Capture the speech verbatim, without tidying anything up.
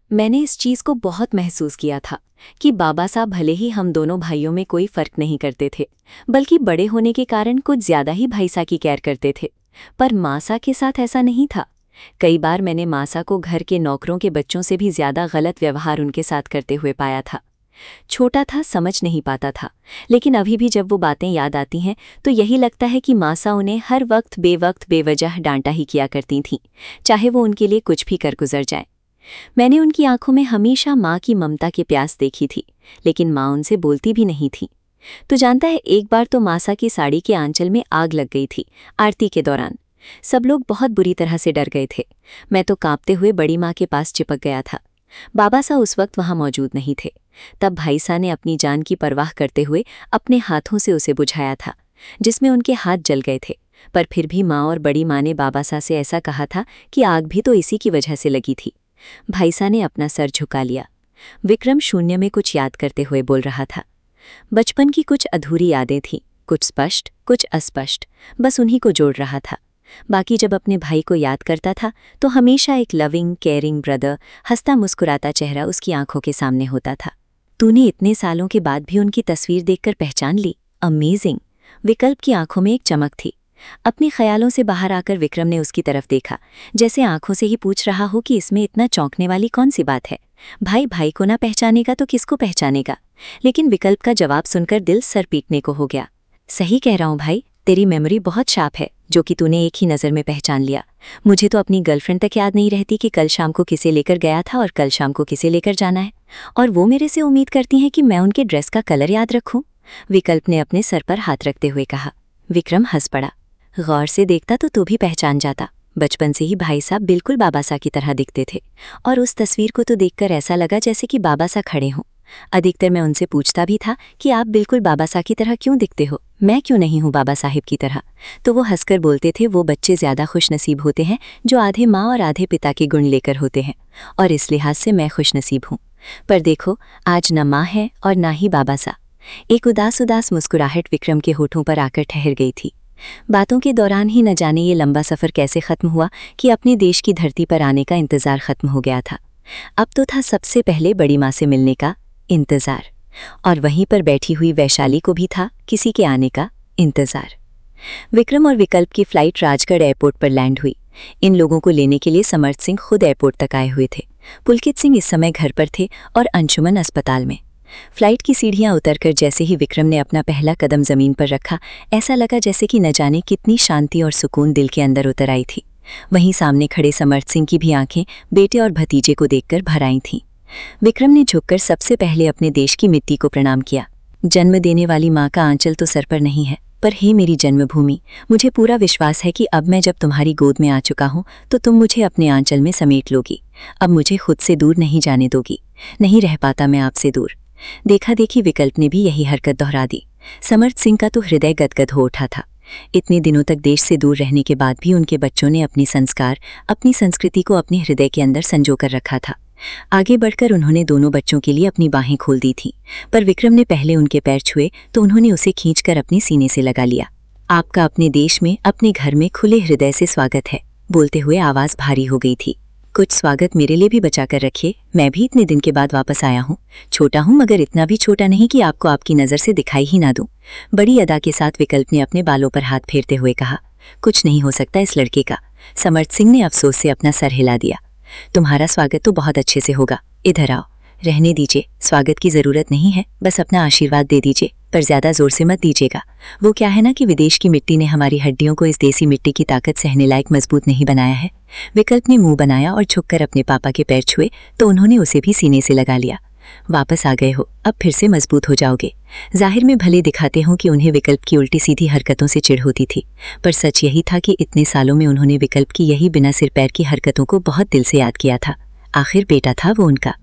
मैंने इस चीज़ को बहुत महसूस किया था कि बाबा साहब भले ही हम दोनों भाइयों में कोई फ़र्क नहीं करते थे, बल्कि बड़े होने के कारण कुछ ज़्यादा ही भाईसा की केयर करते थे। पर मासा के साथ ऐसा नहीं था। कई बार मैंने मासा को घर के नौकरों के बच्चों से भी ज़्यादा गलत व्यवहार उनके साथ करते हुए पाया था। छोटा था, समझ नहीं पाता था, लेकिन अभी भी जब वो बातें याद आती हैं तो यही लगता है कि मासा उन्हें हर वक्त बेवक्त बेवजह डांटा ही किया करती थीं, चाहे वो उनके लिए कुछ भी कर गुजर जाए। मैंने उनकी आंखों में हमेशा माँ की ममता के प्यास देखी थी, लेकिन माँ उनसे बोलती भी नहीं थी। तो जानता है, एक बार तो मासा की साड़ी के आंचल में आग लग गई थी आरती के दौरान। सब लोग बहुत बुरी तरह से डर गए थे। मैं तो कांपते हुए बड़ी माँ के पास चिपक गया था। बाबा सा उस वक्त वहां मौजूद नहीं थे। तब भाई सा ने अपनी जान की परवाह करते हुए अपने हाथों से उसे बुझाया था, जिसमें उनके हाथ जल गए थे। पर फिर भी माँ और बड़ी माँ ने बाबा सा से ऐसा कहा था कि आग भी तो इसी की वजह से लगी थी। भाई सा ने अपना सर झुका लिया। विक्रम शून्य में कुछ याद करते हुए बोल रहा था। बचपन की कुछ अधूरी यादें थीं, कुछ स्पष्ट कुछ अस्पष्ट, बस उन्हीं को जोड़ रहा था। बाकी जब अपने भाई को याद करता था तो हमेशा एक लविंग केयरिंग ब्रदर, हंसता मुस्कुराता चेहरा उसकी आंखों के सामने होता था। तूने इतने सालों के बाद भी उनकी तस्वीर देखकर पहचान ली? अमेजिंग। विकल्प की आंखों में एक चमक थी। अपने ख्यालों से बाहर आकर विक्रम ने उसकी तरफ देखा, जैसे आंखों से ही पूछ रहा हो कि इसमें इतना चौंकने वाली कौन सी बात है। भाई भाई को ना पहचानेगा तो किसको पहचानेगा। लेकिन विकल्प का जवाब सुनकर दिल सर पीटने को हो गया। सही कह रहा हूँ भाई, तेरी मेमोरी बहुत शार्प है, जो कि तूने एक ही नज़र में पहचान लिया। मुझे तो अपनी गर्लफ्रेंड तक याद नहीं रहती कि कल शाम को किसे लेकर गया था और कल शाम को किसे लेकर जाना है, और वो मेरे से उम्मीद करती हैं कि मैं उनके ड्रेस का कलर याद रखूं। विकल्प ने अपने सर पर हाथ रखते हुए कहा। विक्रम हंस पड़ा। गौर से देखता तो तू भी पहचान जाता। बचपन से ही भाई साहब बिल्कुल बाबा सा की तरह दिखते थे, और उस तस्वीर को तो देखकर ऐसा लगा जैसे कि बाबा सा खड़े हों। अधिकतर मैं उनसे पूछता भी था कि आप बिल्कुल बाबा सा की तरह क्यों दिखते हो, मैं क्यों नहीं हूँ बाबा साहिब की तरह। तो वो हंसकर बोलते थे, वो बच्चे ज़्यादा खुशनसीब होते हैं जो आधे माँ और आधे पिता के गुण लेकर होते हैं, और इस लिहाज से मैं खुशनसीब हूँ। पर देखो, आज न माँ है और ना ही बाबा सा। एक उदास उदास मुस्कुराहट विक्रम के होठों पर आकर ठहर गई थी। बातों के दौरान ही न जाने ये लंबा सफ़र कैसे ख़त्म हुआ कि अपने देश की धरती पर आने का इंतज़ार ख़त्म हो गया था। अब तो था सबसे पहले बड़ी माँ से मिलने का इंतज़ार, और वहीं पर बैठी हुई वैशाली को भी था किसी के आने का इंतज़ार। विक्रम और विकल्प की फ़्लाइट राजगढ़ एयरपोर्ट पर लैंड हुई। इन लोगों को लेने के लिए समर्थ सिंह खुद एयरपोर्ट तक आए हुए थे। पुलकित सिंह इस समय घर पर थे और अंशुमन अस्पताल में। फ्लाइट की सीढ़ियां उतरकर जैसे ही विक्रम ने अपना पहला कदम ज़मीन पर रखा, ऐसा लगा जैसे कि न जाने कितनी शांति और सुकून दिल के अंदर उतर आई थी। वहीं सामने खड़े समर्थ सिंह की भी आंखें बेटे और भतीजे को देखकर भर आई थीं। विक्रम ने झुककर सबसे पहले अपने देश की मिट्टी को प्रणाम किया। जन्म देने वाली माँ का आंचल तो सर पर नहीं है, पर हे मेरी जन्मभूमि, मुझे पूरा विश्वास है कि अब मैं जब तुम्हारी गोद में आ चुका हूँ तो तुम मुझे अपने आंचल में समेट लोगी। अब मुझे खुद से दूर नहीं जाने दोगी। नहीं रह पाता मैं आपसे दूर। देखा देखी विकल्प ने भी यही हरकत दोहरा दी। समर्थ सिंह का तो हृदय गदगद हो उठा था। इतने दिनों तक देश से दूर रहने के बाद भी उनके बच्चों ने अपनी संस्कार, अपनी संस्कृति को अपने हृदय के अंदर संजो कर रखा था। आगे बढ़कर उन्होंने दोनों बच्चों के लिए अपनी बाहें खोल दी थीं, पर विक्रम ने पहले उनके पैर छुए तो उन्होंने उसे खींचकर अपने सीने से लगा लिया। आपका अपने देश में, अपने घर में खुले हृदय से स्वागत है, बोलते हुए आवाज़ भारी हो गई थी। कुछ स्वागत मेरे लिए भी बचा कर रखिए, मैं भी इतने दिन के बाद वापस आया हूँ। छोटा हूँ मगर इतना भी छोटा नहीं कि आपको आपकी नज़र से दिखाई ही ना दूँ। बड़ी अदा के साथ विकल्प ने अपने बालों पर हाथ फेरते हुए कहा। कुछ नहीं हो सकता इस लड़के का। समर्थ सिंह ने अफसोस से अपना सर हिला दिया। तुम्हारा स्वागत तो बहुत अच्छे से होगा, इधर आओ। रहने दीजिए, स्वागत की ज़रूरत नहीं है, बस अपना आशीर्वाद दे दीजिए, पर ज़्यादा ज़ोर से मत दीजिएगा। वो क्या है ना कि विदेश की मिट्टी ने हमारी हड्डियों को इस देसी मिट्टी की ताकत सहने लायक मजबूत नहीं बनाया है। विकल्प ने मुंह बनाया और झुककर अपने पापा के पैर छुए तो उन्होंने उसे भी सीने से लगा लिया। वापस आ गए हो, अब फिर से मजबूत हो जाओगे। जाहिर में भले दिखाते हों कि उन्हें विकल्प की उल्टी सीधी हरकतों से चिढ़ होती थी, पर सच यही था कि इतने सालों में उन्होंने विकल्प की यही बिना सिर पैर की हरकतों को बहुत दिल से याद किया था। आखिर बेटा था वो उनका।